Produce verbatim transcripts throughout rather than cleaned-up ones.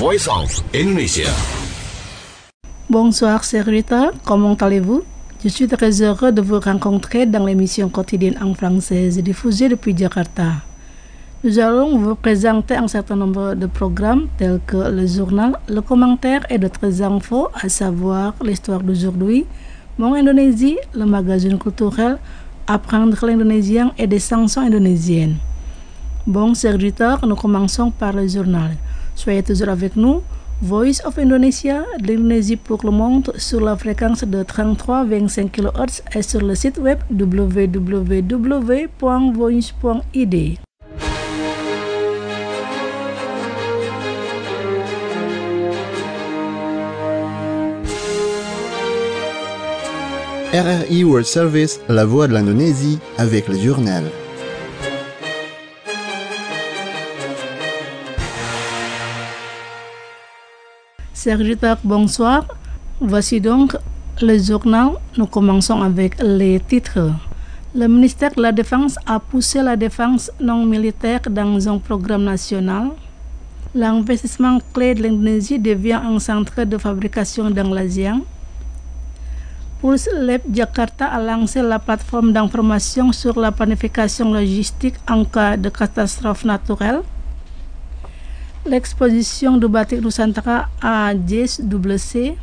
Voice of Indonesia. Bonsoir, chers auditeurs, comment allez-vous? Je suis très heureux de vous rencontrer dans l'émission quotidienne en français diffusée depuis Jakarta. Nous allons vous présenter un certain nombre de programmes tels que le journal, le commentaire et d'autres infos, à savoir l'histoire d'aujourd'hui, Mon Indonésie, le magazine culturel, apprendre l'indonésien et des chansons indonésiennes. Bon, chers auditeurs, nous commençons par le journal. Soyez toujours avec nous. Voice of Indonesia, de l'Indonésie pour le monde, sur la fréquence de trente-trois virgule vingt-cinq kilohertz et sur le site web w w w point voice point i d. R R I World Service, la voix de l'Indonésie, avec le journal. Chers auditeurs, bonsoir. Voici donc le journal. Nous commençons avec les titres. Le ministère de la Défense a poussé la défense non militaire dans un programme national. L'investissement clé de l'Indonésie devient un centre de fabrication dans l'Asie. Pulse Lab Jakarta a lancé la plateforme d'information sur la planification logistique en cas de catastrophe naturelle. L'exposition du batik Nusantara à J W C.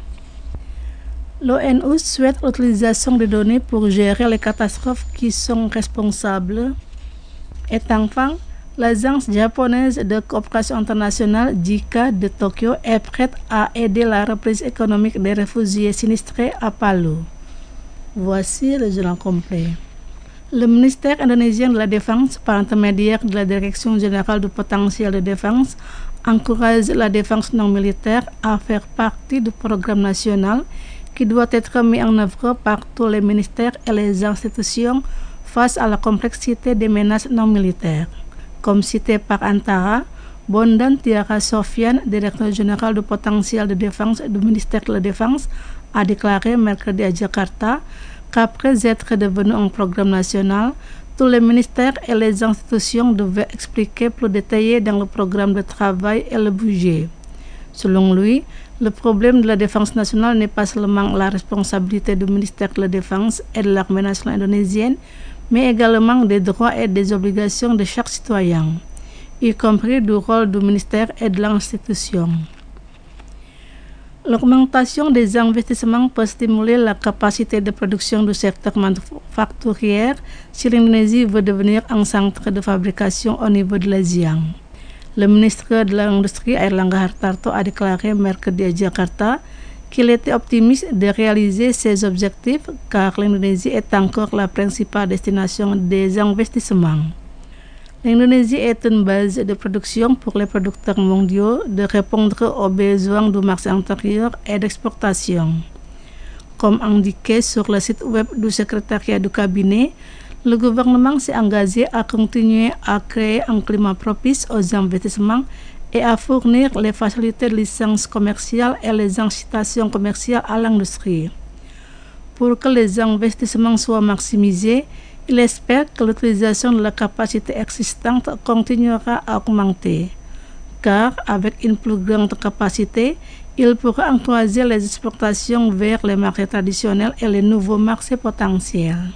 L'O N U souhaite l'utilisation des données pour gérer les catastrophes qui sont responsables. Et enfin, l'agence japonaise de coopération internationale J I C A de Tokyo est prête à aider la reprise économique des réfugiés sinistrés à Palu. Voici le journal complet. Le ministère indonésien de la Défense, par intermédiaire de la Direction générale du potentiel de défense, encourage la défense non militaire à faire partie du programme national qui doit être mis en œuvre par tous les ministères et les institutions face à la complexité des menaces non militaires. Comme cité par Antara, Bondan Tiara Sofian, directeur général du potentiel de défense du ministère de la Défense, a déclaré mercredi à Jakarta qu'après être devenu un programme national, tous les ministères et les institutions devaient expliquer plus détaillé dans le programme de travail et le budget. Selon lui, le problème de la défense nationale n'est pas seulement la responsabilité du ministère de la Défense et de l'armée nationale indonésienne, mais également des droits et des obligations de chaque citoyen, y compris du rôle du ministère et de l'institution. L'augmentation des investissements peut stimuler la capacité de production du secteur manufacturier si l'Indonésie veut devenir un centre de fabrication au niveau de l'Asie. Le ministre de l'Industrie Airlangga Hartarto a déclaré mercredi à Jakarta qu'il était optimiste de réaliser ces objectifs car l'Indonésie est encore la principale destination des investissements. L'Indonésie est une base de production pour les producteurs mondiaux de répondre aux besoins du marché intérieur et d'exportation. Comme indiqué sur le site web du secrétariat du cabinet, le gouvernement s'est engagé à continuer à créer un climat propice aux investissements et à fournir les facilités de licence commerciale et les incitations commerciales à l'industrie. Pour que les investissements soient maximisés, il espère que l'utilisation de la capacité existante continuera à augmenter, car avec une plus grande capacité, il pourra encourager les exportations vers les marchés traditionnels et les nouveaux marchés potentiels.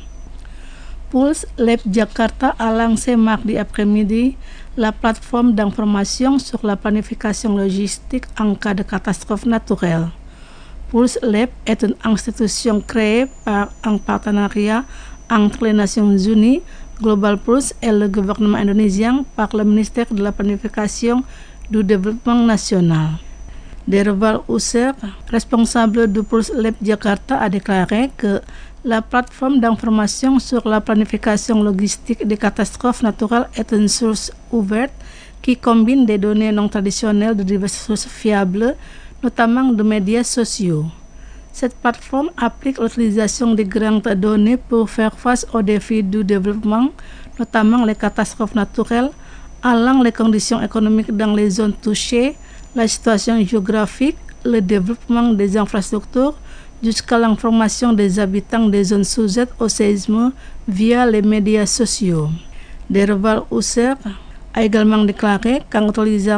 Pulse Lab Jakarta a lancé mardi après-midi la plateforme d'information sur la planification logistique en cas de catastrophe naturelle. Pulse Lab est une institution créée par un partenariat entre les Nations Unies, Global Pulse et le gouvernement indonésien par le ministère de la Planification du Développement National. Derval User, responsable du Pulse Lab Jakarta, a déclaré que la plateforme d'information sur la planification logistique des catastrophes naturelles est une source ouverte qui combine des données non traditionnelles de diverses sources fiables, notamment de médias sociaux. Cette plateforme applique l'utilisation des grandes données pour faire face aux défis du développement, notamment les catastrophes naturelles, allant les conditions économiques dans les zones touchées, la situation géographique, le développement des infrastructures, jusqu'à l'information des habitants des zones sujettes au séisme via les médias sociaux. Derval User a également déclaré qu'en utilisant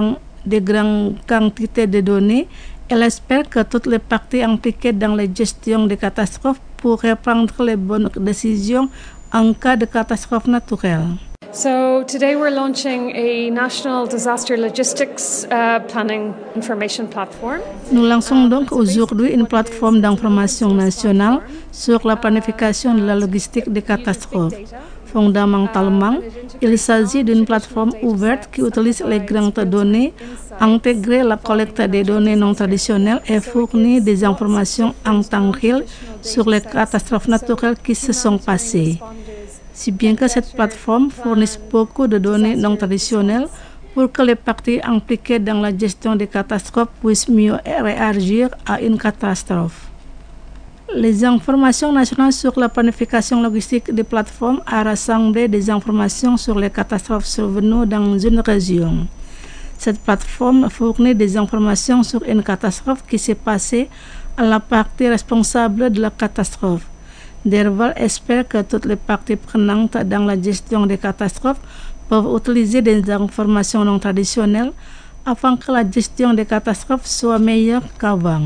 de grandes quantités de données. Elle espère que toutes les parties impliquées dans la gestion des catastrophes pourraient prendre les bonnes décisions en cas de catastrophe naturelle. So today we're launching a national disaster logistics uh, planning information platform. Nous lançons donc aujourd'hui une plateforme d'information nationale sur la planification de la logistique des catastrophes. Fondamentalement, il s'agit d'une plateforme ouverte qui utilise les grandes données, intègre la collecte des données non traditionnelles et fournit des informations en temps réel sur les catastrophes naturelles qui se sont passées. Si bien que cette plateforme fournisse beaucoup de données non traditionnelles pour que les parties impliquées dans la gestion des catastrophes puissent mieux réagir à une catastrophe. Les informations nationales sur la planification logistique des plateformes a rassemblé des informations sur les catastrophes survenues dans une région. Cette plateforme fournit des informations sur une catastrophe qui s'est passée à la partie responsable de la catastrophe. Derval espère que toutes les parties prenantes dans la gestion des catastrophes peuvent utiliser des informations non traditionnelles afin que la gestion des catastrophes soit meilleure qu'avant.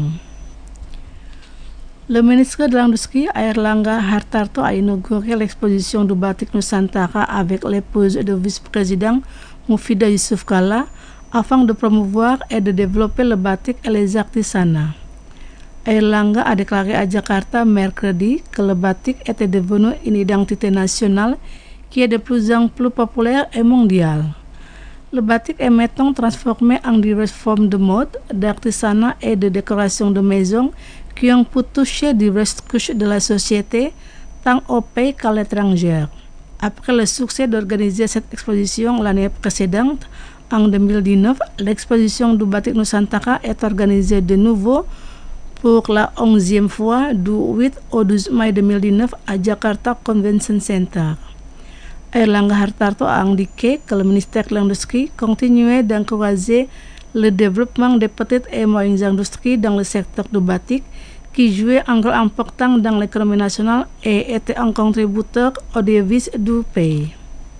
Le ministre de l'Industrie, Airlangga Hartarto, a inauguré l'exposition du batik Nusantara avec l'épouse du vice-président Mufida Yusuf Kalla afin de promouvoir et de développer le batik et les artisanats. Airlangga a déclaré à Jakarta mercredi que le batik était devenu une identité nationale qui est de plus en plus populaire et mondiale. Le batik est maintenant transformé en diverses formes de mode, d'artisanat et de décoration de maison qui ont pu toucher diverses couches de la société, tant au pays qu'à l'étranger. Après le succès d'organiser cette exposition l'année précédente, en deux mille dix-neuf, l'exposition du batik Nusantara est organisée de nouveau pour la onzième fois du huit au douze mai deux mille dix-neuf à Jakarta Convention Center. Airlangga Hartarto a indiqué que le ministère de l'Industrie continuait d'encourager le développement des petites et moyennes industries dans le secteur du batik qui jouait un rôle important dans l'économie nationale et était un contributeur aux devises du pays.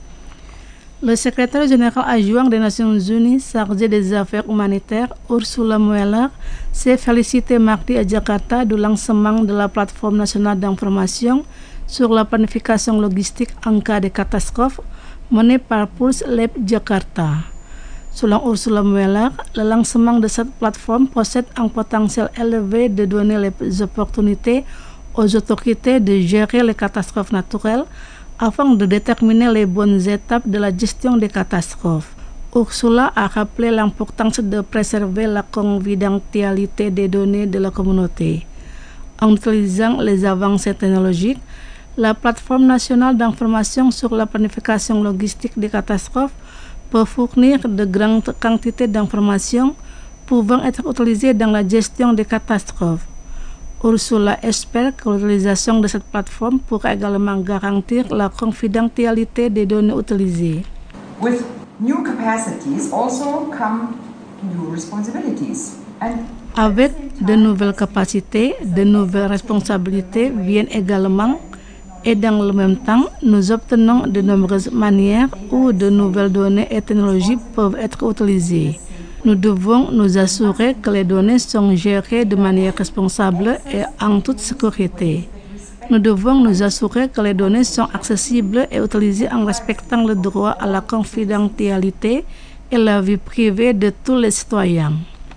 Le secrétaire général adjoint des Nations Unies chargé des affaires humanitaires, Ursula Mueller, s'est félicité mardi à Jakarta du lancement de la plateforme nationale d'information sur la planification logistique en cas de catastrophe menée par Pulse Lab Jakarta. Selon Ursula Mueller, le lancement de cette plateforme possède un potentiel élevé de donner les opportunités aux autorités de gérer les catastrophes naturelles afin de déterminer les bonnes étapes de la gestion des catastrophes. Ursula a rappelé l'importance de préserver la confidentialité des données de la communauté. En utilisant les avancées technologiques, la plateforme nationale d'information sur la planification logistique des catastrophes peut fournir de grandes quantités d'informations pouvant être utilisées dans la gestion des catastrophes. Ursula espère que l'utilisation de cette plateforme pourra également garantir la confidentialité des données utilisées. With new capacities also come new responsibilities. And Avec de nouvelles capacités, de nouvelles responsabilités viennent également, et dans le même temps, nous obtenons de nombreuses manières où de nouvelles données et technologies peuvent être utilisées. Nous devons nous assurer que les données sont gérées de manière responsable et en toute sécurité. Nous devons nous assurer que les données sont accessibles et utilisées en respectant le droit à la confidentialité et la vie privée de tous les citoyens.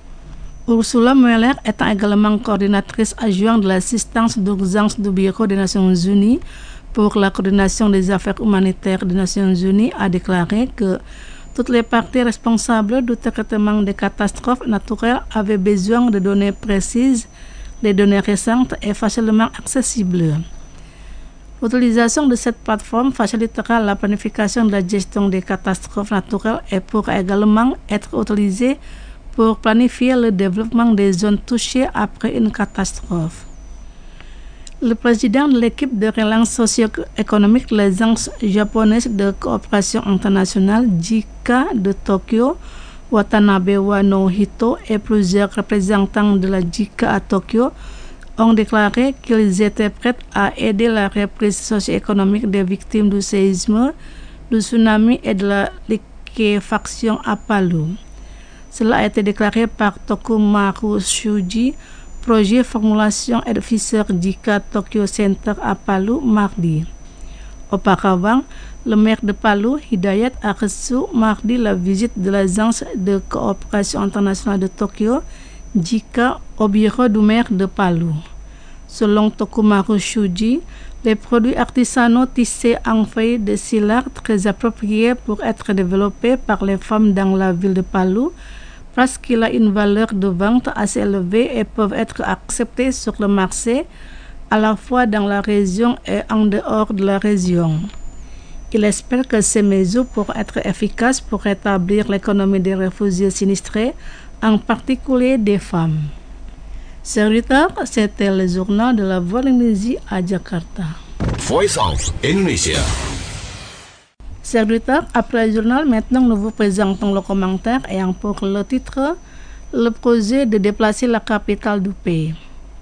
Ursula Mueller étant également coordinatrice adjointe de l'assistance d'urgence du Bureau des Nations Unies pour la coordination des affaires humanitaires des Nations Unies, a déclaré que toutes les parties responsables du traitement des catastrophes naturelles avaient besoin de données précises, des données récentes et facilement accessibles. L'utilisation de cette plateforme facilitera la planification de la gestion des catastrophes naturelles et pourra également être utilisée pour planifier le développement des zones touchées après une catastrophe. Le président de l'équipe de relance socio-économique de l'Agence japonaise de coopération internationale J I C A de Tokyo, Watanabe Wanohito, et plusieurs représentants de la J I C A à Tokyo ont déclaré qu'ils étaient prêts à aider la reprise socio-économique des victimes du séisme, du tsunami et de la liquéfaction à Palu. Cela a été déclaré par Tokumaru Shuji, projet formulation et officer Jika Tokyo Center à Palu, mardi. Auparavant, le maire de Palu, Hidayat, a reçu mardi la visite de l'agence de coopération internationale de Tokyo, Jika, au bureau du maire de Palu. Selon Tokumaru Shuji, les produits artisanaux tissés en feuilles de silar très appropriés pour être développés par les femmes dans la ville de Palu parce qu'il a une valeur de vente assez élevée et peuvent être acceptés sur le marché à la fois dans la région et en dehors de la région. Il espère que ces mesures pourront être efficaces pour rétablir l'économie des réfugiés sinistrés, en particulier des femmes. Serviteur, c'était le journal de la Voix de l'Indonésie à Jakarta. Voice of Indonesia. Serviteur, après le journal, maintenant nous vous présentons le commentaire ayant pour le titre le projet de déplacer la capitale du pays.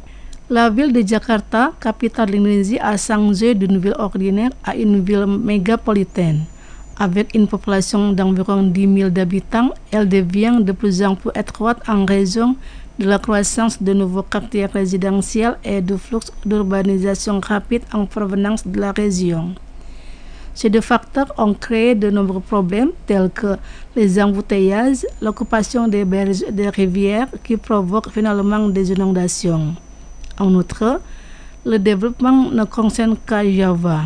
La ville de Jakarta, capitale de l'Indonésie, a changé d'une ville ordinaire à une ville mégapolitaine. Avec une population d'environ dix mille habitants, elle devient de plus en plus étroite en raison de la croissance de nouveaux quartiers résidentiels et du flux d'urbanisation rapide en provenance de la région. Ces deux facteurs ont créé de nombreux problèmes tels que les embouteillages, l'occupation des berges des rivières qui provoquent finalement des inondations. En outre, le développement ne concerne qu'à Java.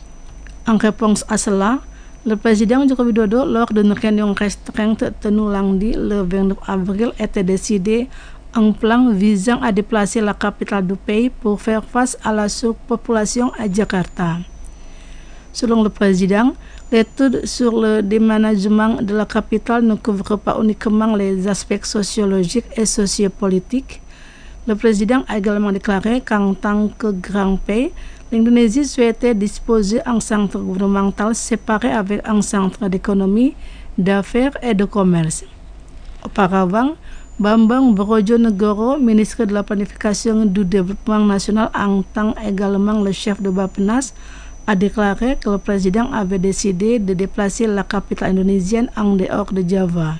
En réponse à cela, le président Joko Widodo, lors d'une réunion restreinte tenue lundi le vingt-neuf avril, était décidé un plan visant à déplacer la capitale du pays pour faire face à la surpopulation à Jakarta. Selon le président, l'étude sur le déménagement de la capitale ne couvre pas uniquement les aspects sociologiques et sociopolitiques. Le président a également déclaré qu'en tant que grand pays, l'Indonésie souhaitait disposer d'un centre gouvernemental séparé avec un centre d'économie, d'affaires et de commerce. Auparavant, Bambang Brojonegoro, ministre de la Planification du Développement national en tant également le chef de Bappenas, a déclaré que le président avait décidé de déplacer la capitale indonésienne en dehors de Java.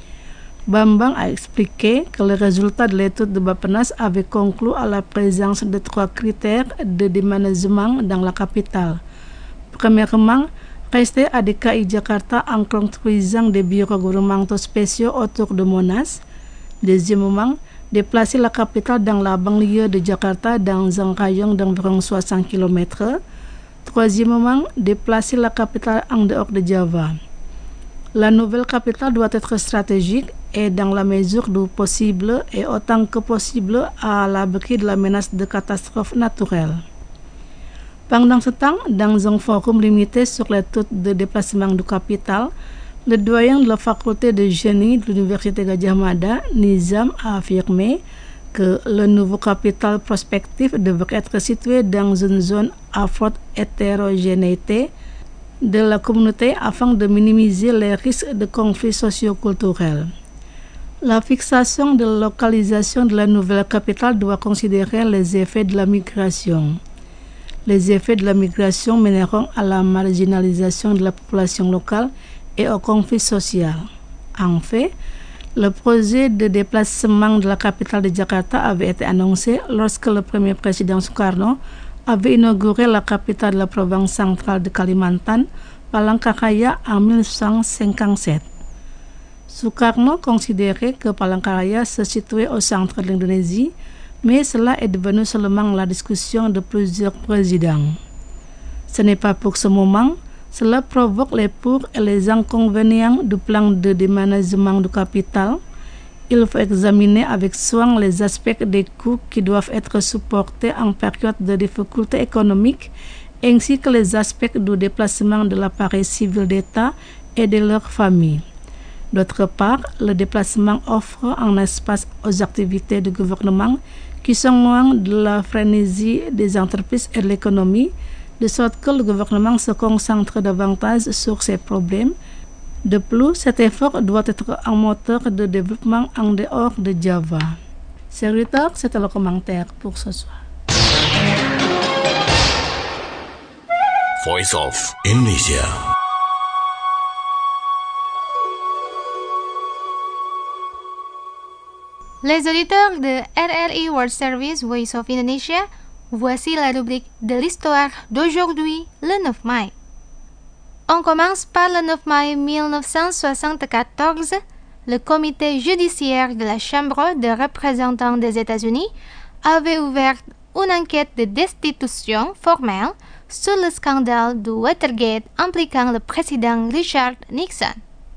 Bambang a expliqué que le résultat de l'étude de Bappenas avait conclu à la présence de trois critères de déménagement dans la capitale. Premièrement, rester à D K I Jakarta en construisant des bureaux gouvernementaux spéciaux autour de Monas. Deuxièmement, déplacer la capitale dans la banlieue de Jakarta dans un rayon d'environ soixante kilomètres. Troisièmement, déplacer la capitale en dehors de Java. La nouvelle capitale doit être stratégique et dans la mesure du possible et autant que possible à l'abri de la menace de catastrophes naturelles. Pendant ce temps, dans un forum limité sur l'étude de déplacement du capitale, le doyen de la faculté de génie de l'université Gadjah Mada, Nizam, a affirmé que le nouveau capital prospectif devrait être situé dans une zone à forte hétérogénéité de la communauté afin de minimiser les risques de conflits socio-culturels. La fixation de la localisation de la nouvelle capitale doit considérer les effets de la migration. Les effets de la migration mèneront à la marginalisation de la population locale et au conflit social. En fait, le projet de déplacement de la capitale de Jakarta avait été annoncé lorsque le premier président Sukarno avait inauguré la capitale de la province centrale de Kalimantan, Palangkaraya, en mille neuf cent cinquante-sept. Sukarno considérait que Palangkaraya se situait au centre de l'Indonésie, mais cela est devenu seulement la discussion de plusieurs présidents. Ce n'est pas pour ce moment. Cela provoque les pour et les inconvénients du plan de déménagement du capital. Il faut examiner avec soin les aspects des coûts qui doivent être supportés en période de difficultés économiques, ainsi que les aspects du déplacement de l'appareil civil d'État et de leurs familles. D'autre part, le déplacement offre un espace aux activités du gouvernement qui sont loin de la frénésie des entreprises et de l'économie, de sorte que le gouvernement se concentre davantage sur ces problèmes. De plus, cet effort doit être un moteur de développement en dehors de Java. Serviteur, c'était le commentaire pour ce soir. Voice of Indonesia. Les auditeurs de R R I World Service Voice of Indonesia, voici la rubrique de l'histoire d'aujourd'hui, le neuf mai. On commence par le neuf mai mille neuf cent soixante-quatorze. Le comité judiciaire de la Chambre des représentants des États-Unis avait ouvert une enquête de destitution formelle sur le scandale du Watergate impliquant le président Richard Nixon.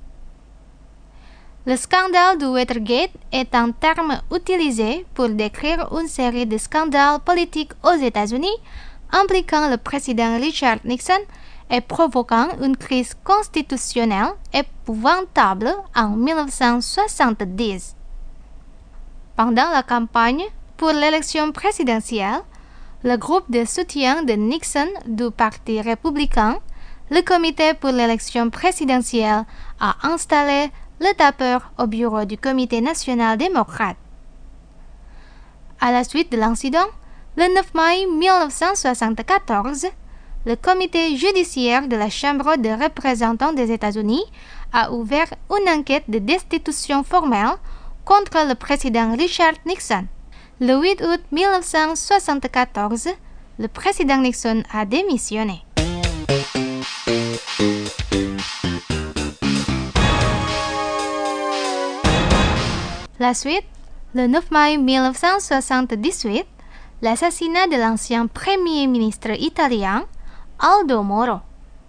Le scandale du Watergate est un terme utilisé pour décrire une série de scandales politiques aux États-Unis impliquant le président Richard Nixon et provoquant une crise constitutionnelle épouvantable en mille neuf cent soixante-dix. Pendant la campagne pour l'élection présidentielle, le groupe de soutien de Nixon du Parti républicain, le comité pour l'élection présidentielle, a installé le tapeur au bureau du comité national démocrate. À la suite de l'incident, le neuf mai mille neuf cent soixante-quatorze, le comité judiciaire de la Chambre des représentants des États-Unis a ouvert une enquête de destitution formelle contre le président Richard Nixon. Le huit août mille neuf cent soixante-quatorze, le président Nixon a démissionné. La suite, le neuf mai mille neuf cent soixante-dix-huit, l'assassinat de l'ancien premier ministre italien Aldo Moro.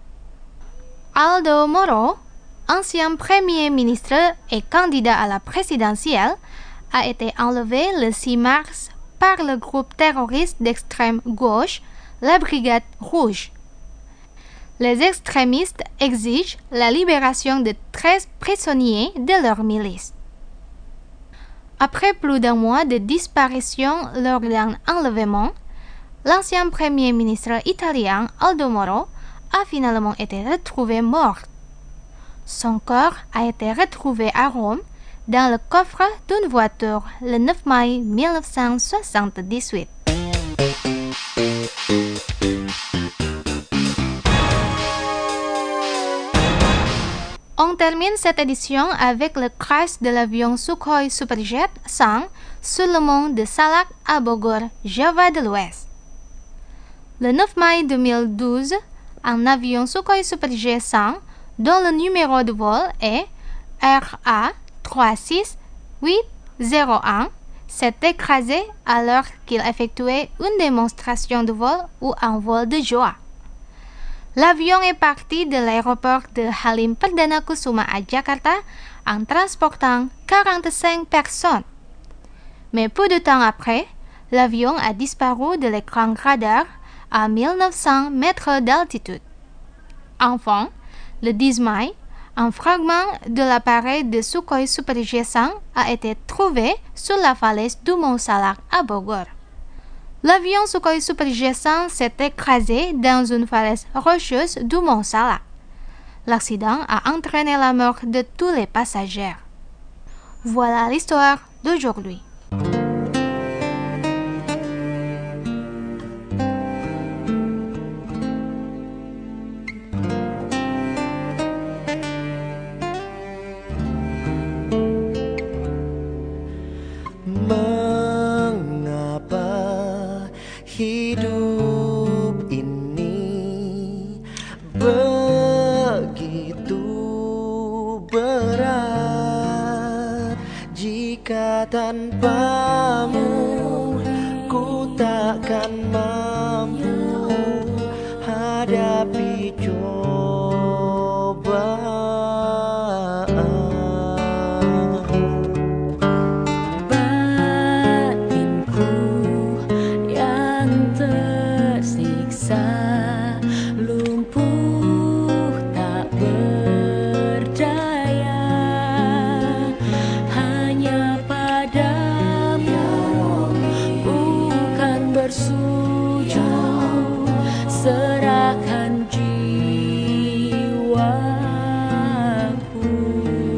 Aldo Moro, ancien premier ministre et candidat à la présidentielle, a été enlevé le six mars par le groupe terroriste d'extrême gauche, la Brigade Rouge. Les extrémistes exigent la libération de treize prisonniers de leur milice. Après plus d'un mois de disparition lors d'un enlèvement, l'ancien premier ministre italien Aldo Moro a finalement été retrouvé mort. Son corps a été retrouvé à Rome dans le coffre d'une voiture le neuf mai mille neuf cent soixante-dix-huit. On termine cette édition avec le crash de l'avion Sukhoi Superjet cent sur le mont de Salak à Bogor, Java de l'Ouest. Le neuf mai deux mille douze, un avion Sukhoi Superjet cent, dont le numéro de vol est R A trois six huit zéro un, s'est écrasé alors qu'il effectuait une démonstration de vol ou un vol de joie. L'avion est parti de l'aéroport de Halim Perdana Kusuma à Jakarta en transportant quarante-cinq personnes. Mais peu de temps après, l'avion a disparu de l'écran radar à mille neuf cents mètres d'altitude. Enfin, le dix mai, un fragment de l'appareil de Sukhoi Superjet cent a été trouvé sur la falaise du mont Salak à Bogor. L'avion Sukhoi Superjet cent s'est écrasé dans une falaise rocheuse du mont Salak. L'accident a entraîné la mort de tous les passagers. Voilà l'histoire d'aujourd'hui. Hidup ini begitu berat, jika tanpamu ku takkan mampu hadapi cobaan. Serahkan jiwaku.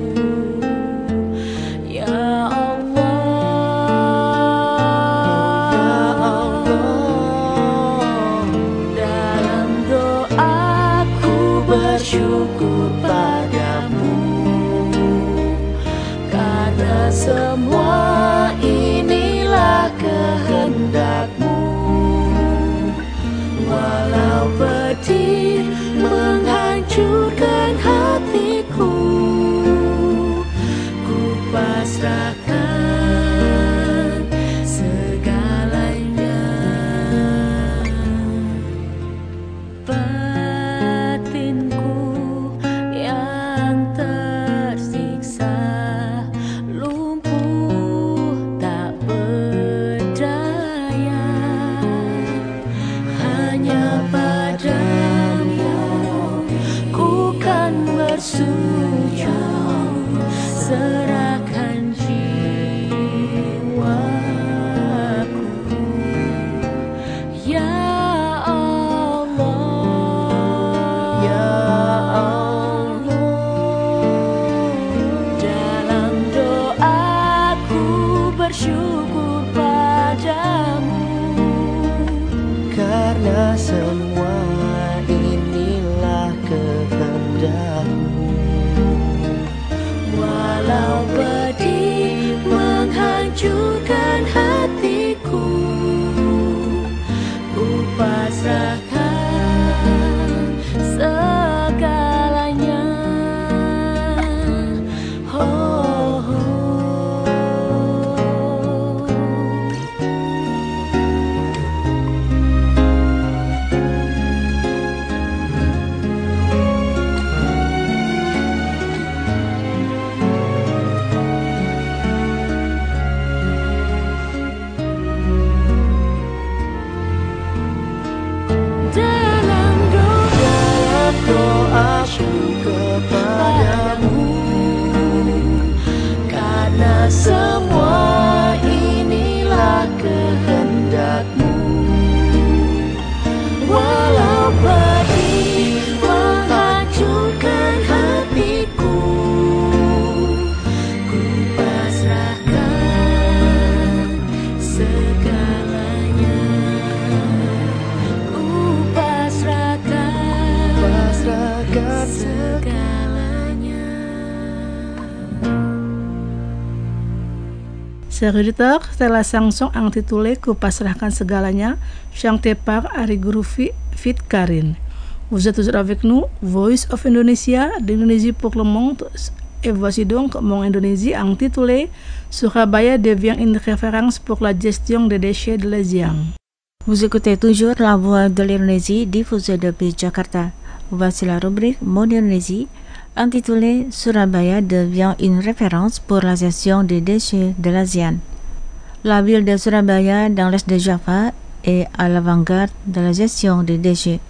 serahkan jiwaku. Ya Allah, Ya Allah, dalam doaku bersyukur padamu, karena semua inilah kehendakmu. walau pedih menghancurkan hatiku, ku pasrahkan segalanya. Oh, oh. Dalam doa Doaku kepadamu, karena semua inilah kehendakmu. Walau pedih menghancurkan hatiku, ku pasrahkan segalanya. Ku pasrahkan pasrahkan segalanya. Chers auditeurs, c'est la chanson intitulée Ku pasrahkan segalanya, chantée par Ari Gurufi Fit Karin. Vous êtes toujours avec nous, Voice of Indonesia, d'Indonésie pour le monde. Et voici donc mon Indonésie intitulé Surabaya devient une référence pour la gestion des déchets de l'Asie. Vous écoutez toujours la voix de l'Indonésie diffusée depuis Jakarta. Voici la rubrique Modernésie intitulée Surabaya devient une référence pour la gestion des déchets de l'ASEAN. La ville de Surabaya dans l'est de Java est à l'avant-garde de la gestion des déchets.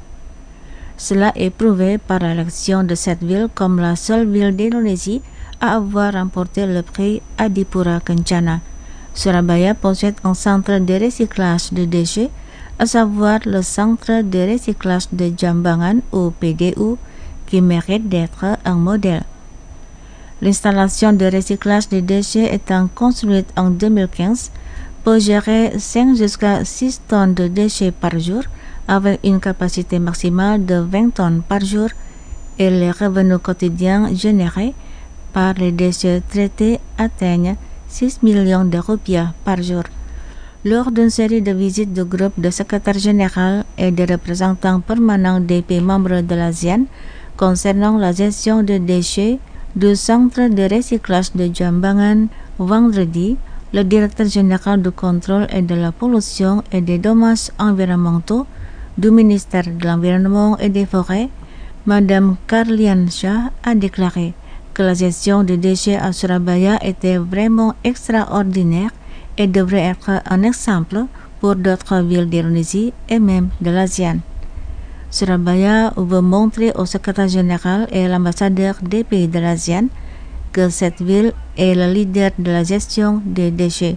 Cela est prouvé par l'élection de cette ville comme la seule ville d'Indonésie à avoir remporté le prix Adipura Kencana. Surabaya possède un centre de recyclage de déchets, à savoir le centre de recyclage de Jambangan ou P D U, qui mérite d'être un modèle. L'installation de recyclage des déchets étant construite en deux mille quinze peut gérer cinq jusqu'à six tonnes de déchets par jour avec une capacité maximale de vingt tonnes par jour et les revenus quotidiens générés par les déchets traités atteignent six millions de roupiah par jour. Lors d'une série de visites du groupe de secrétaire général et des représentants permanents des pays membres de l'ASEAN concernant la gestion des déchets du centre de recyclage de Jambangan vendredi, le directeur général du contrôle et de la pollution et des dommages environnementaux du ministère de l'Environnement et des Forêts, Madame Carlian Shah, a déclaré que la gestion des déchets à Surabaya était vraiment extraordinaire et devrait être un exemple pour d'autres villes d'Indonésie et même de l'ASEAN. Surabaya veut montrer au secrétaire général et à l'ambassadeur des pays de l'ASEAN que cette ville est le leader de la gestion des déchets.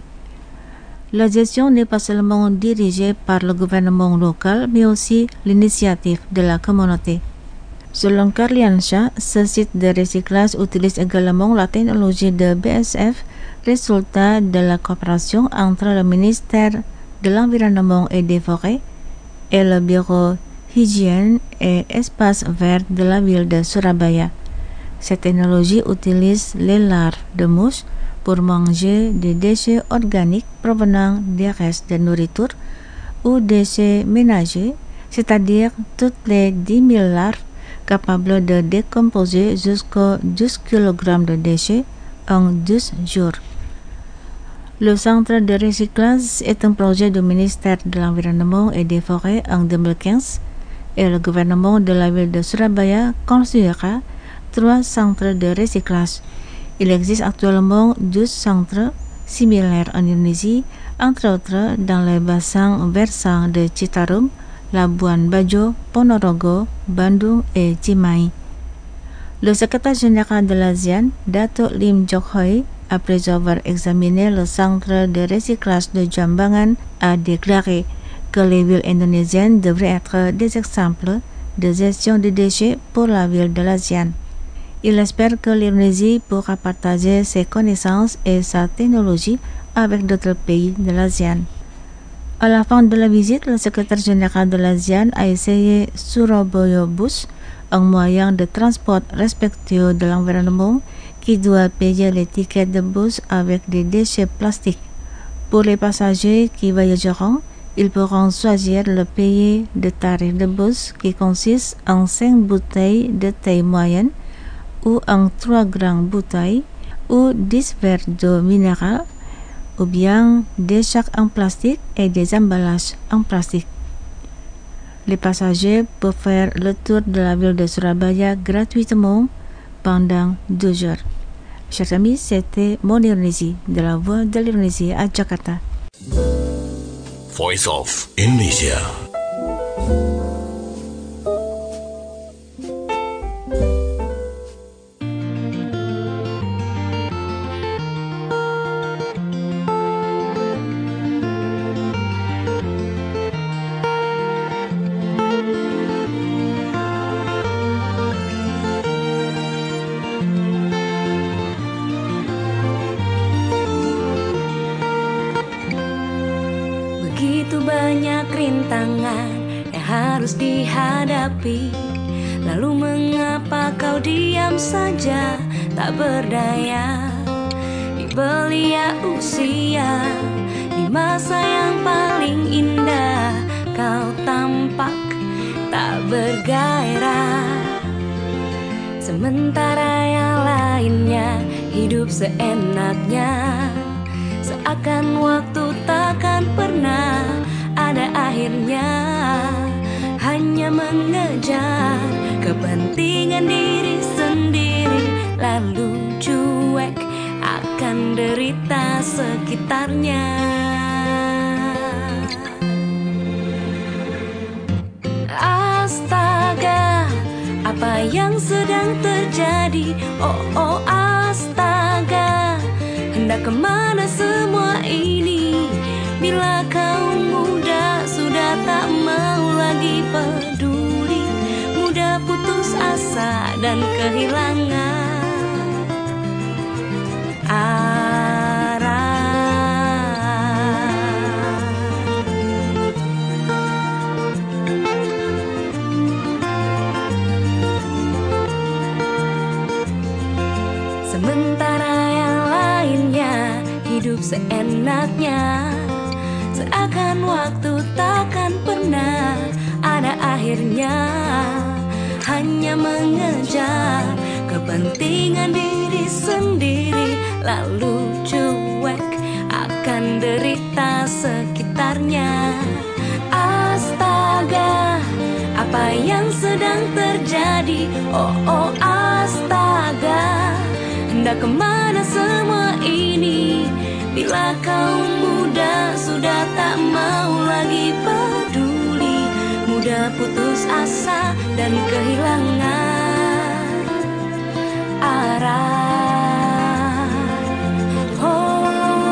La gestion n'est pas seulement dirigée par le gouvernement local, mais aussi l'initiative de la communauté. Selon Carlian Shah, ce site de recyclage utilise également la technologie de B S F, résultat de la coopération entre le ministère de l'Environnement et des Forêts et le bureau Hygiène et Espace Vert de la ville de Surabaya. Cette technologie utilise les larves de mouches pour manger des déchets organiques provenant des restes de nourriture ou déchets ménagers, c'est-à-dire toutes les dix mille larves capables de décomposer jusqu'à douze kilogrammes de déchets en douze jours. Le centre de recyclage est un projet du ministère de l'Environnement et des Forêts en deux mille quinze et le gouvernement de la ville de Surabaya construira trois centres de recyclage. Il existe actuellement douze centres similaires en Indonésie, entre autres dans les bassins versants de Citarum, Labuan Bajo, Ponorogo, Bandung et Cimahi. Le secrétaire général de l'ASEAN, Dato' Lim Jock Hoi, après avoir examiné le centre de recyclage de Jambangan, a déclaré que les villes indonésiennes devraient être des exemples de gestion des déchets pour la ville de l'ASEAN. Il espère que l'Indonésie pourra partager ses connaissances et sa technologie avec d'autres pays de l'ASEAN. À la fin de la visite, le secrétaire général de l'ASEAN a essayé Surabaya Bus, un moyen de transport respectueux de l'environnement qui doit payer les tickets de bus avec des déchets plastiques. Pour les passagers qui voyageront, ils pourront choisir le pays de tarif de bus qui consiste en cinq bouteilles de thé moyenne ou en trois grandes bouteilles ou dix verres d'eau minérale ou bien des sacs en plastique et des emballages en plastique. Les passagers peuvent faire le tour de la ville de Surabaya gratuitement pendant deux jours. Chers amis, c'était Mon Indonésie de la Voix de l'Indonésie à Jakarta. Voice of Indonesia. Begitu banyak rintangan yang harus dihadapi. Lalu mengapa kau diam saja, tak berdaya? Di belia usia, di masa yang paling indah, kau tampak tak bergairah. Sementara yang lainnya hidup seenaknya, seakan waktu takkan pernah ada akhirnya. Hanya mengejar kepentingan diri sendiri, lalu cuek akan derita sekitarnya. Astaga, apa yang sedang terjadi? Oh, oh, astaga, hendak kemana semua ini? Bila kaum muda sudah tak mau lagi peduli, mudah putus asa dan kehilangan arah. Sementara yang lainnya hidup seenaknya, seakan waktu takkan pernah ada akhirnya. Hanya mengejar kepentingan diri sendiri, lalu cuek akan derita sekitarnya. Astaga, apa yang sedang terjadi? Oh, oh, astaga, hendak kemana semua ini? Bila kaum muda sudah tak mau lagi peduli, mudah putus asa dan kehilangan arah. Oh,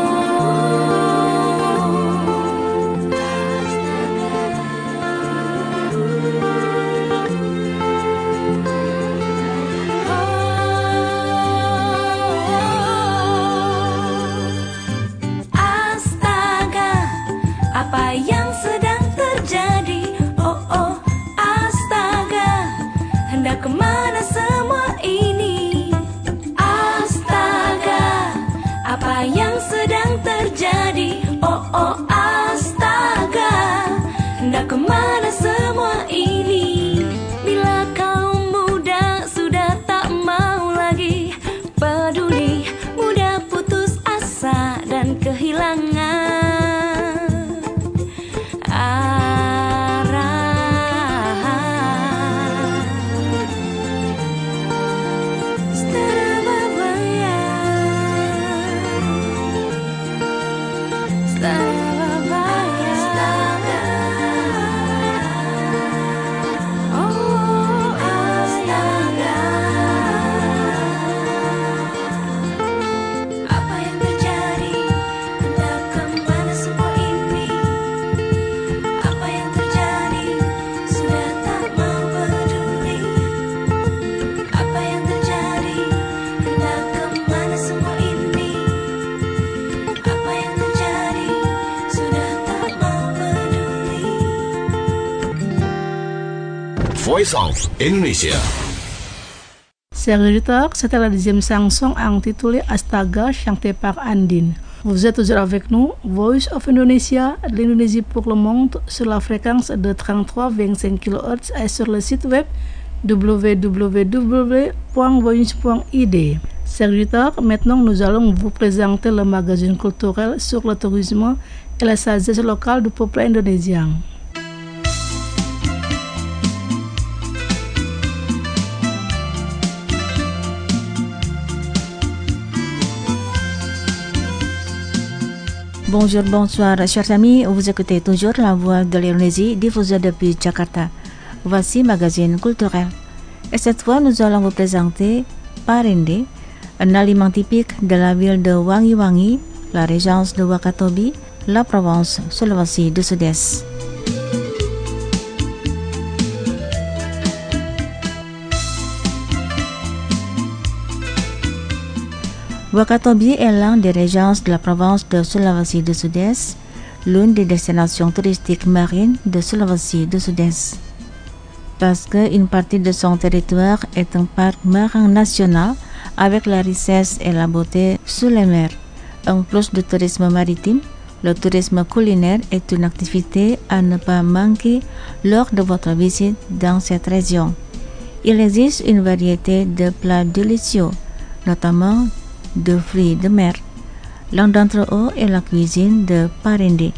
apa yang sedang terjadi? Oh, oh, astaga, hendak kemana semua ini? Astaga, apa yang sedang terjadi? Oh, oh, astaga, hendak kemana semua ini? Bila kaum muda sudah tak mau lagi peduli, mudah putus asa dan kehilangan oh, astaga. Voice of Indonesia. Chers auditeurs, c'était la deuxième chanson intitulée Astaga chantée par Andine. Vous êtes toujours avec nous, Voice of Indonesia, l'Indonésie pour le monde, sur la fréquence de trente-trois virgule vingt-cinq kilohertz et sur le site web w w w point voice point i d. Chers auditeurs, maintenant nous allons vous présenter le magazine culturel sur le tourisme et la sagesse locale du peuple indonésien. Bonjour, bonsoir, chers amis. Vous écoutez toujours la voix de l'Indonésie diffusée depuis Jakarta. Voici Magazine culturel. Et cette fois, nous allons vous présenter Parende, un aliment typique de la ville de Wangi-Wangi, la régence de Wakatobi, la province Sulawesi du Sud-Est. Wakatobi est l'un des régences de la province de Sulawesi du Sud-Est, l'une des destinations touristiques marines de Sulawesi du Sud-Est. Parce qu'une partie de son territoire est un parc marin national avec la richesse et la beauté sous les mers. En plus du tourisme maritime, le tourisme culinaire est une activité à ne pas manquer lors de votre visite dans cette région. Il existe une variété de plats délicieux, notamment de fruits de mer. L'un d'entre eux est la cuisine de Parende.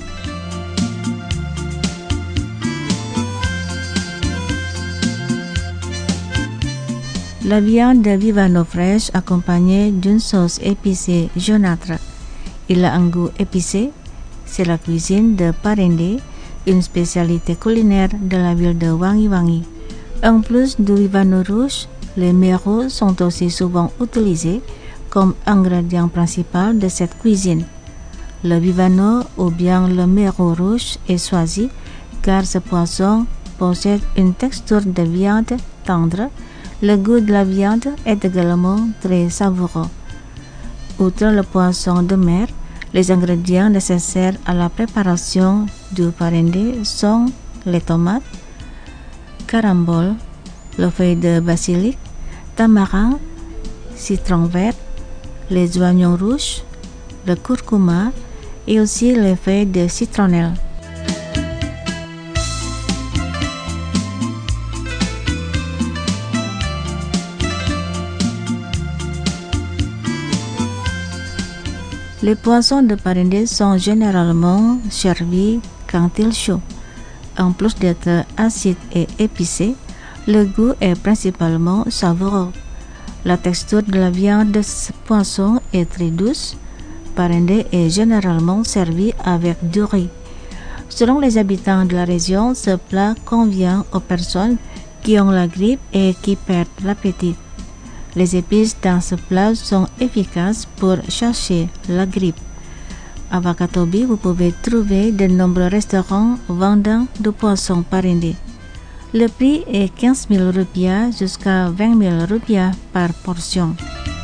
La viande de vivano fraîche accompagnée d'une sauce épicée jaunâtre. Il a un goût épicé. C'est la cuisine de Parende, une spécialité culinaire de la ville de Wangi-Wangi. En plus du vivano rouge, les meraux sont aussi souvent utilisés comme ingrédient principal de cette cuisine. Le vivano ou bien le merau rouge est choisi car ce poisson possède une texture de viande tendre. Le goût de la viande est également très savoureux. Outre le poisson de mer, les ingrédients nécessaires à la préparation du parende sont les tomates, carambole, le feuille de basilic, tamarin, citron vert, les oignons rouges, le curcuma et aussi les feuilles de citronnelle. Les poissons de Parende sont généralement servis quand il chaud. En plus d'être acide et épicé, le goût est principalement savoureux. La texture de la viande de ce poisson est très douce. Parende est généralement servi avec du riz. Selon les habitants de la région, ce plat convient aux personnes qui ont la grippe et qui perdent l'appétit. Les épices dans ce plat sont efficaces pour chasser la grippe. À Wakatobi, vous pouvez trouver de nombreux restaurants vendant du poisson Parende. Le prix est quinze mille rupiah jusqu'à vingt mille rupiah par portion.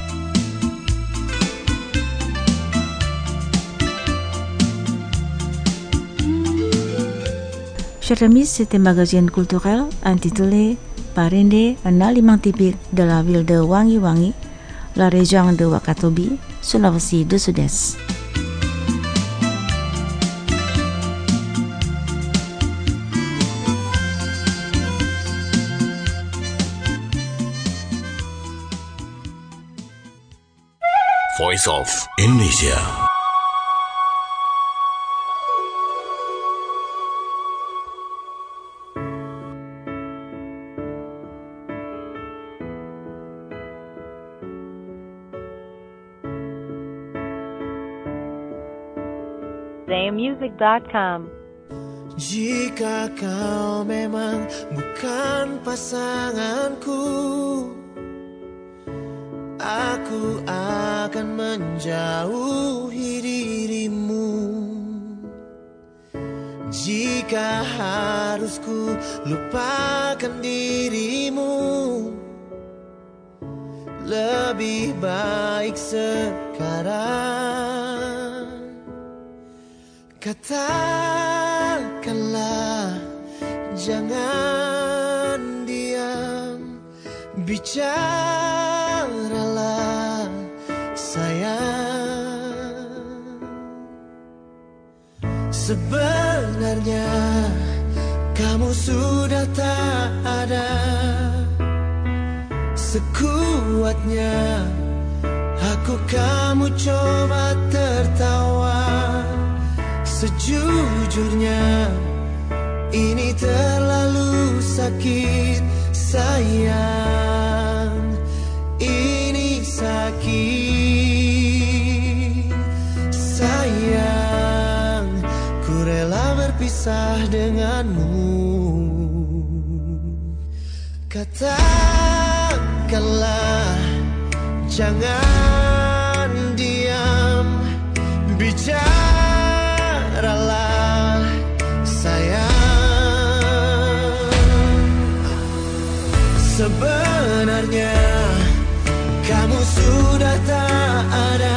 Chers amis, c'était un magazine culturel intitulé Parende, un aliment typique de la ville de Wangi-Wangi, la région de Wakatobi, Sulawesi du Sud-Est. Voice of Indonesia. zaya music dot com. Jika kau memang bukan pasanganku, aku akan menjauhi dirimu. Jika harus ku lupakan dirimu, lebih baik sekarang. Katakanlah jangan di bicaralah sayang. Sebenarnya kamu sudah tak ada. Sekuatnya aku kamu coba tertawa. Sejujurnya ini terlalu sakit sayang. Ini sakit sayang. Ku rela berpisah denganmu. Katakanlah, jangan diam, bicaralah sayang. Sebenarnya kamu sudah tak ada.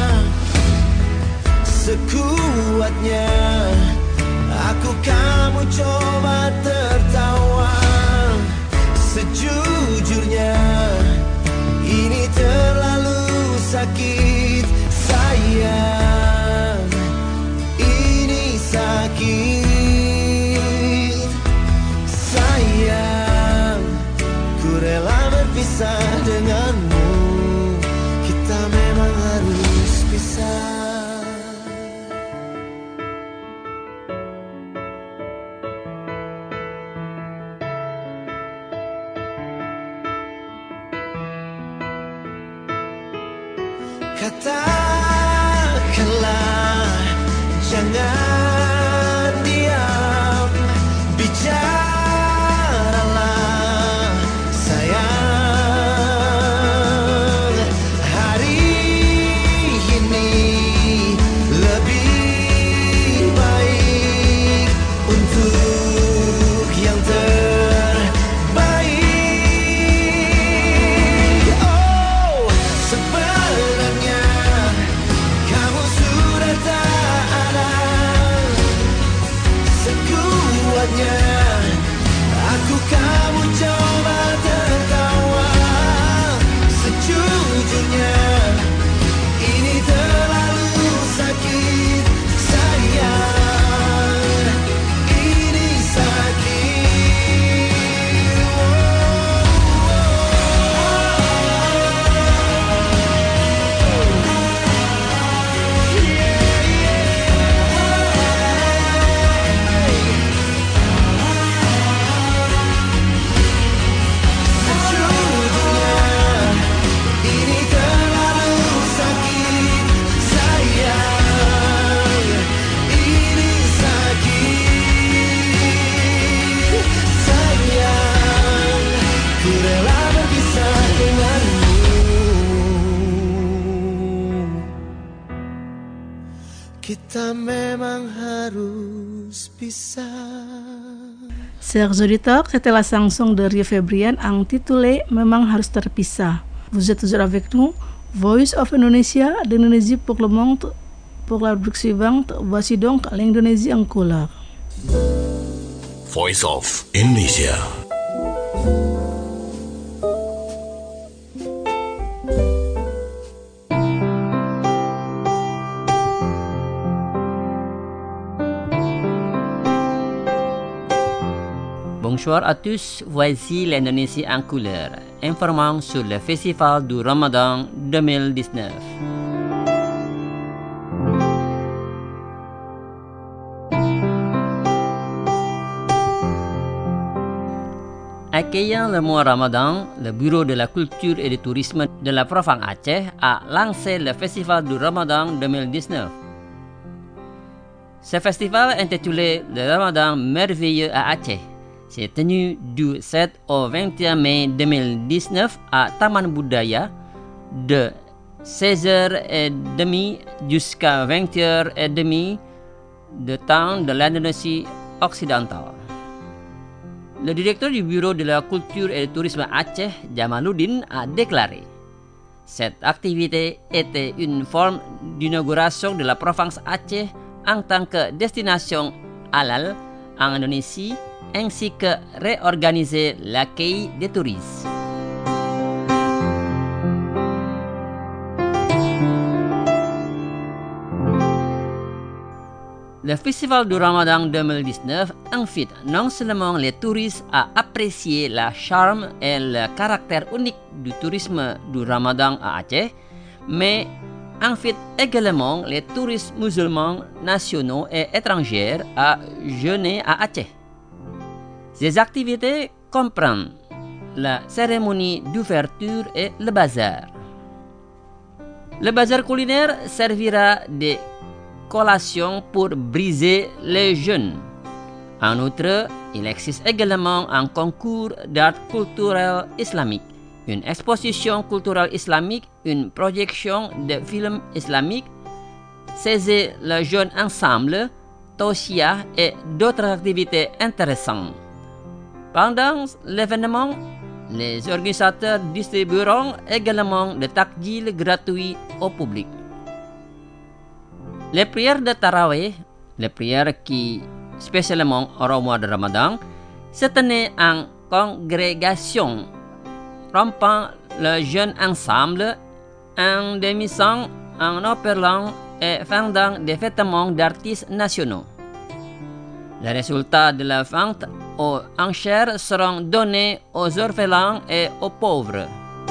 Sekuatnya aku kamu coba tertawa. Sejujurnya ini terlalu sakit sayang. Ini sakit sayang. Ku rela berpisah denganmu. Kita memang harus pisah. Katakanlah, jangan diam, bicaralah sayang. Hari ini lebih baik untuk yang terbaik. Oh, sebenarnya kamu sudah tak ada. Sekuatnya aku kamu coba tertawa. Sejujurnya ini terlalu sakit sayang. Ini sakit. Kita memang harus pisah. Chers auditeurs, c'était la chanson de Rio Febrian intitulée Memang harus terpisah. Vous êtes toujours avec nous, Voice of Indonesia, d'Indonésie pour le monde. Pour la rubrique suivante, voici donc l'Indonésie en couleur. Voice of Indonesia. Bonjour à tous, voici l'Indonésie en couleur, informant sur le Festival du Ramadan deux mille dix-neuf. Accueillant le mois Ramadan, le Bureau de la Culture et du Tourisme de la province Aceh a lancé le Festival du Ramadan deux mille dix-neuf. Ce festival intitulé Le Ramadan merveilleux à Aceh s'est tenu du sept au vingt et un mai deux mille dix-neuf à Taman Budaya de seize heures trente jusqu'à vingt heures trente de temps de l'Indonésie occidentale. Le directeur du Bureau de la Culture et du Tourisme Aceh, Jamaluddin, a déclaré: cette activité était une forme d'inauguration de la province Aceh en tant que destination halal en Indonésie, ainsi que réorganiser l'accueil des touristes. Le Festival du Ramadan deux mille dix-neuf invite non seulement les touristes à apprécier la charme et le caractère unique du tourisme du Ramadan à Aceh, mais invite également les touristes musulmans nationaux et étrangers à jeûner à Aceh. Ces activités comprennent la cérémonie d'ouverture et le bazar. Le bazar culinaire servira de collation pour briser le jeûne. En outre, il existe également un concours d'art culturel islamique, une exposition culturelle islamique, une projection de films islamiques, saisir le jeûne ensemble, tausiah et d'autres activités intéressantes. Pendant l'événement, les organisateurs distribueront également des takjil gratuits au public. Les prières de Tarawih, les prières qui, spécialement au mois de Ramadan, se tenaient en congrégation, rompant le jeûne ensemble, en démissant, en opérant et vendant des vêtements d'artistes nationaux. Les résultats de la vente aux enchères seront donnés aux orphelins et aux pauvres.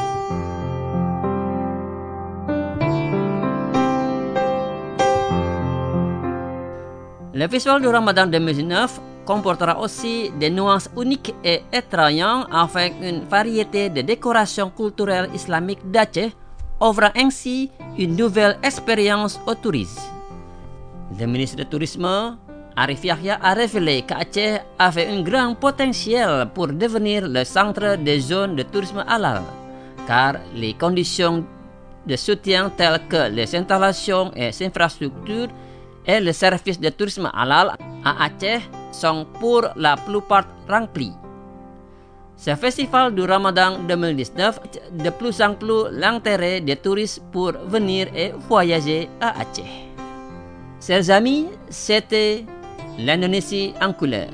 Le Festival du Ramadan deux mille dix-neuf comportera aussi des nuances uniques et étranges avec une variété de décorations culturelles islamiques d'Aceh, offrant ainsi une nouvelle expérience aux touristes. Le ministre du Tourisme, Arif Yahya, a révélé qu'Aceh avait un grand potentiel pour devenir le centre des zones de tourisme halal, car les conditions de soutien telles que les installations et les infrastructures et le service de tourisme halal à Aceh sont pour la plupart remplis. Ce festival du Ramadan deux mille dix-neuf de plus en plus l'intérêt des touristes pour venir et voyager à Aceh. Chers amis, c'était l'Indonésie en couleur.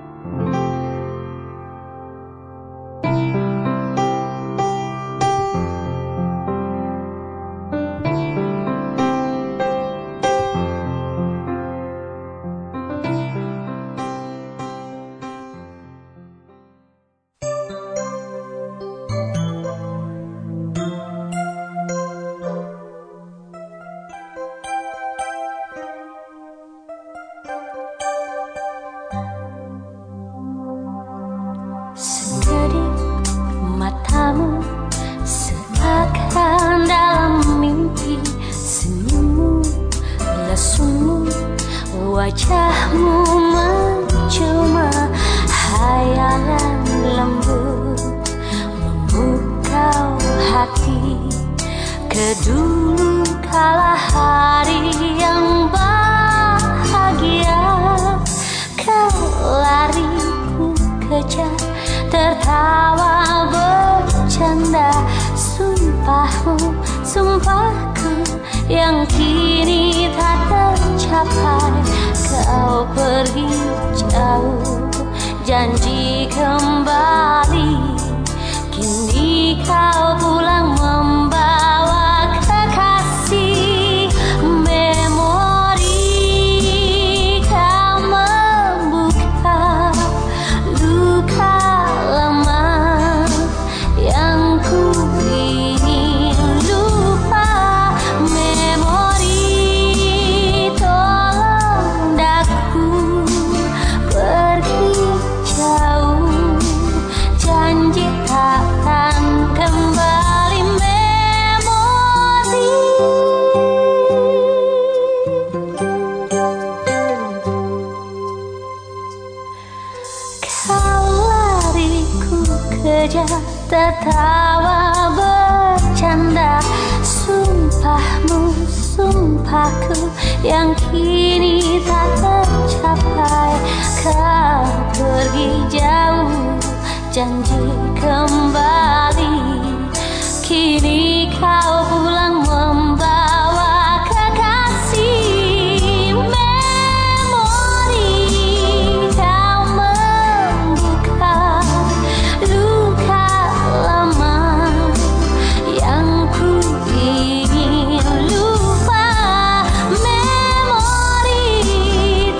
Wajahmu mencuma hayalan lembut memukau hati kedulu kala hari yang bahagia kau lari ku kejar tertawa bercanda sumpahmu sumpahku yang kini tak tercapai. Kau pergi jauh, janji kembali. Kini kau pulang membawa kekasih. Memori kau membuka luka lama yang ku ingin lupa. Memori tolong daku pergi jauh, janji takkan kembali. Memori kau lari ku kejar tertawa bercanda sumpahmu sumpahku yang kini tak tercapai. Kau pergi jauh, janji kembali. Kini kau pulang membawa kekasih. Memori kau membuka luka lama yang ku ingin lupa. Memori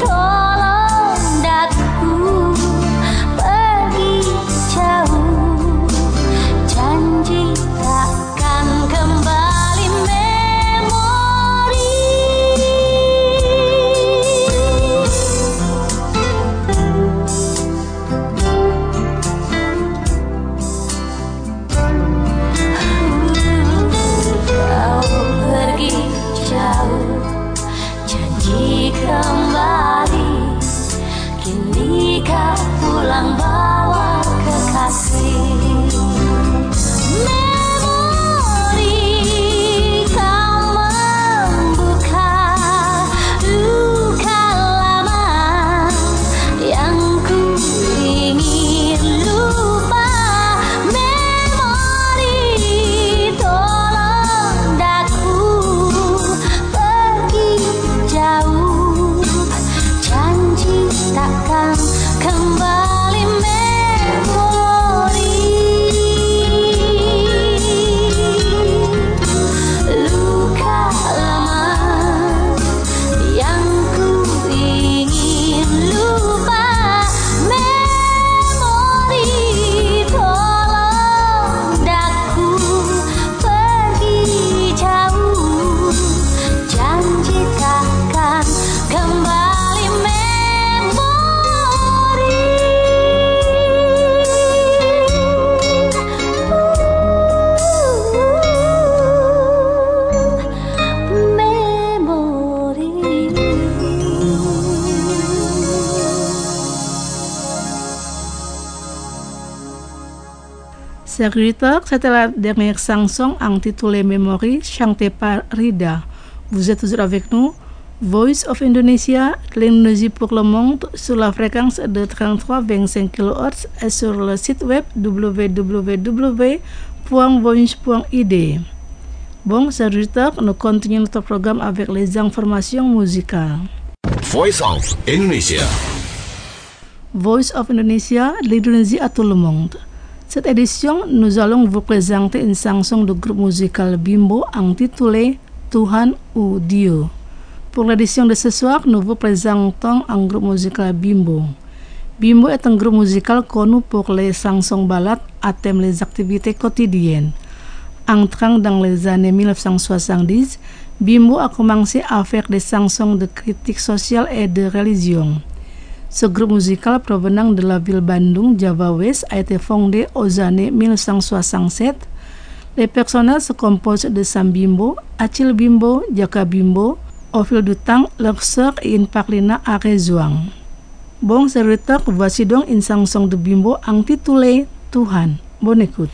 Serviteur, c'était la dernière chanson intitulée Memory, chantée par Rida. Vous êtes toujours avec nous, Voice of Indonesia, l'Indonésie pour le monde, sur la fréquence de trente-trois virgule vingt-cinq kilohertz et sur le site web w w w point voice point i d. Bon, serviteur, nous continuons notre programme avec les informations musicales. Voice of Indonesia. Voice of Indonesia, l'Indonésie à tout le monde. Cette édition, nous allons vous présenter une chanson du groupe musical Bimbo intitulée Tuhan ou Dieu. Pour l'édition de ce soir, nous vous présentons un groupe musical Bimbo. Bimbo est un groupe musical connu pour les chansons ballades à thème les activités quotidiennes. Entrant dans les années mille neuf cent soixante-dix, Bimbo a commencé à faire des chansons de critique sociale et de religion. Ce groupe musical provenant de la ville Bandung, Java West, a été fondé aux années mille neuf cent soixante-sept. Les personnages se composent de Sam Bimbo, Acil Bimbo, Jaka Bimbo. Au fil du temps, leur sœur In Parlina a rejoint. Bon, serviteur, voici donc une chanson de Bimbo intitulée Tuhan. Bonne écoute.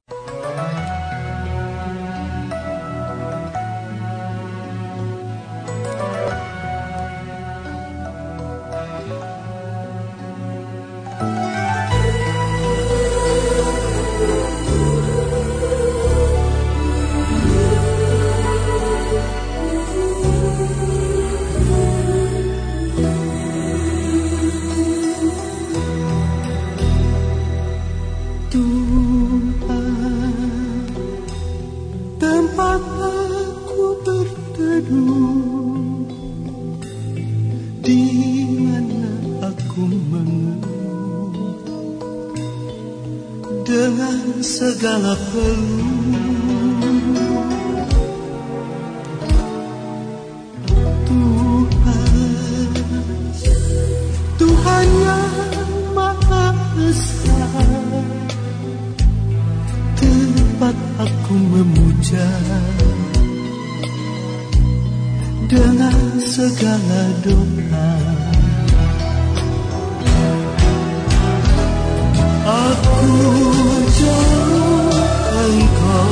Segala peluh Tuhan, Tuhan yang Maha Esa, tempat aku memuja dengan segala doa. Aku jauh engkau,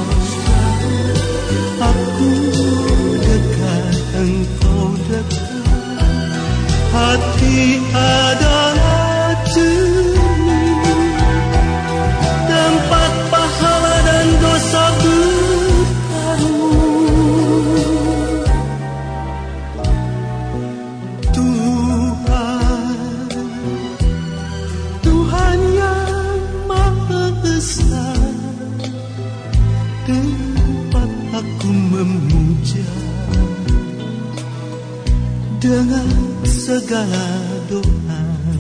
aku dekat engkau dekat. Hati adalah cermin, tempat pahala dan dosa bertarung. Tuhan, Tuhan yang Maha Esa, tempat aku memuja dengan segala doa.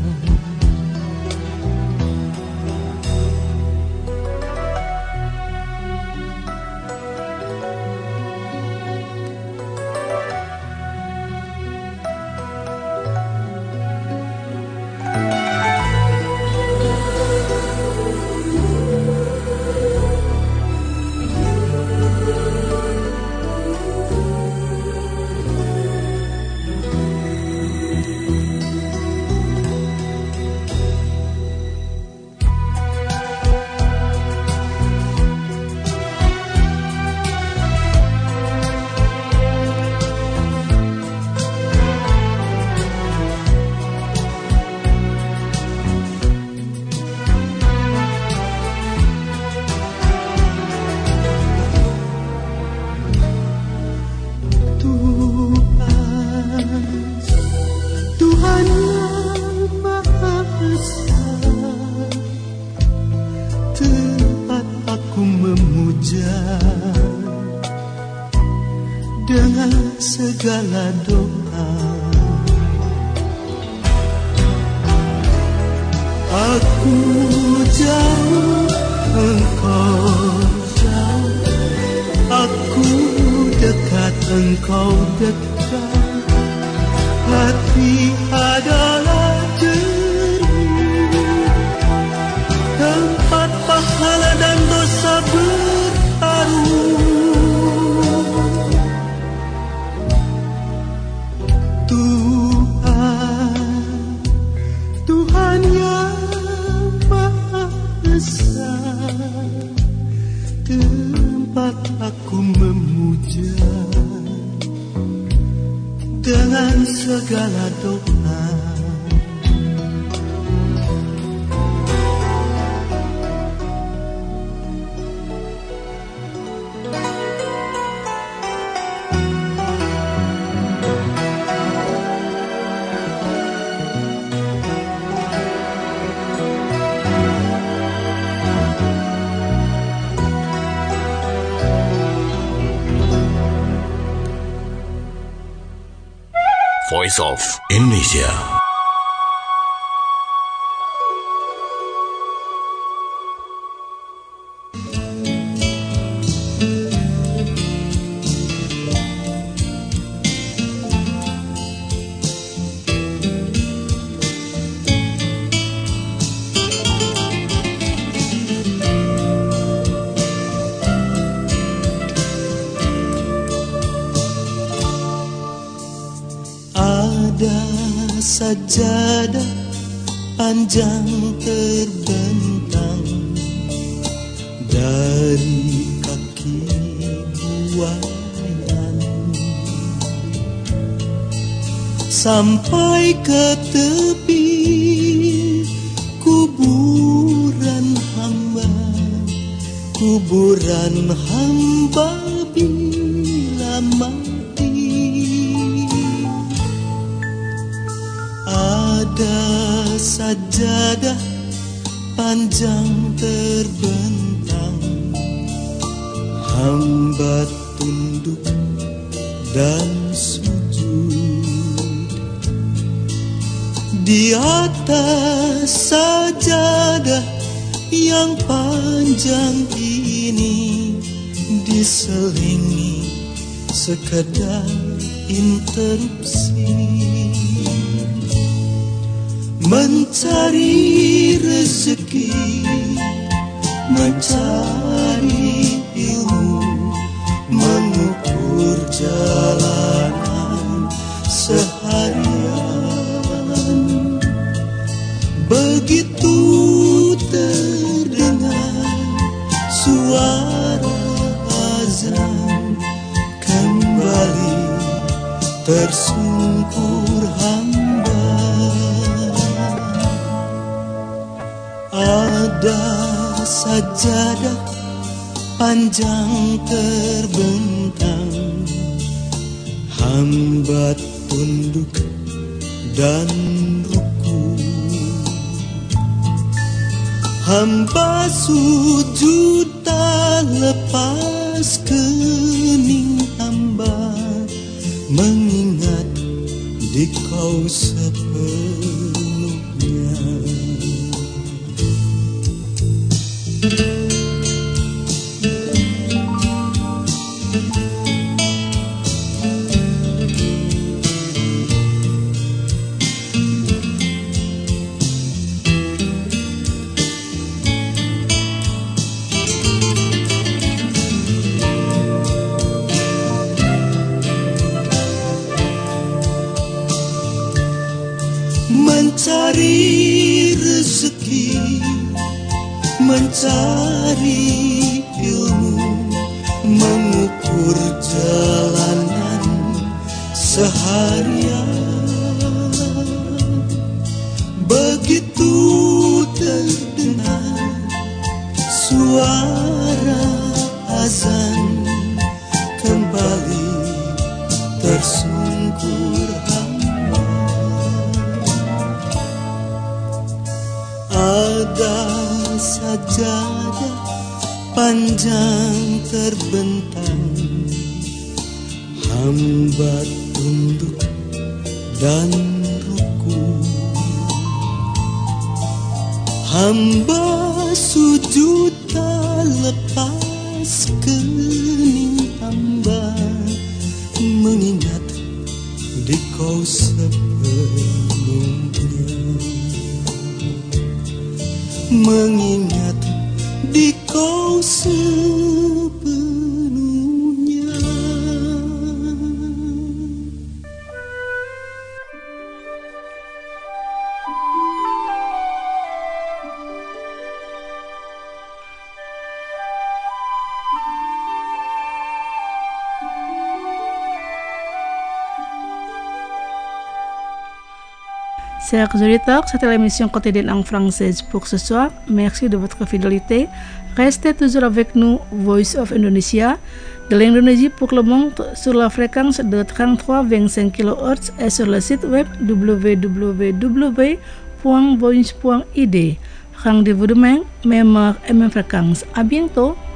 Dengan segala doa, aku jauh, engkau jauh, aku dekat, engkau dekat. Hati adalah jernih, tempat pahala dan dosa bertarung. Tuhan yang Maha Esa, dengan segala doa. Voice of Indonesia. Sajadah panjang terbentang dari kaki buayan sampai ke tepi kuburan hamba, kuburan hamba bila mati. Ada sajadah panjang terbentang, hamba tunduk dan sujud di atas sajadah yang panjang ini, diselingi sekedar interupsi. Mencari rezeki, mencari ilmu, mengukur jalanan seharian. Begitu terdengar suara azan, kembali tersungkur hamba. Ada sajadah panjang terbentang, hamba tunduk dan ruku, hamba sujud tak lepas kening hamba, mengingat di kau sepenuhnya. Mencari rezeki, mencari ilmu, mengukur jalanan seharian. Begitu terdengar suara azan, kembali tersungkur hamba. Ada sajadah panjang terbentang, hamba tunduk dan ruku, hamba sujud tak lepas kening hamba, mengingat di kau sepenuhnya, mengingat di kau sepenuhnya. Chers auditeurs, c'était l'émission quotidienne en français pour ce soir. Merci de votre fidélité. Restez toujours avec nous, Voice of Indonesia, de l'Indonésie pour le monde sur la fréquence de trente-trois virgule vingt-cinq kilohertz et sur le site web w w w point voice point i d. Rendez-vous demain, même heure et même fréquence. À bientôt.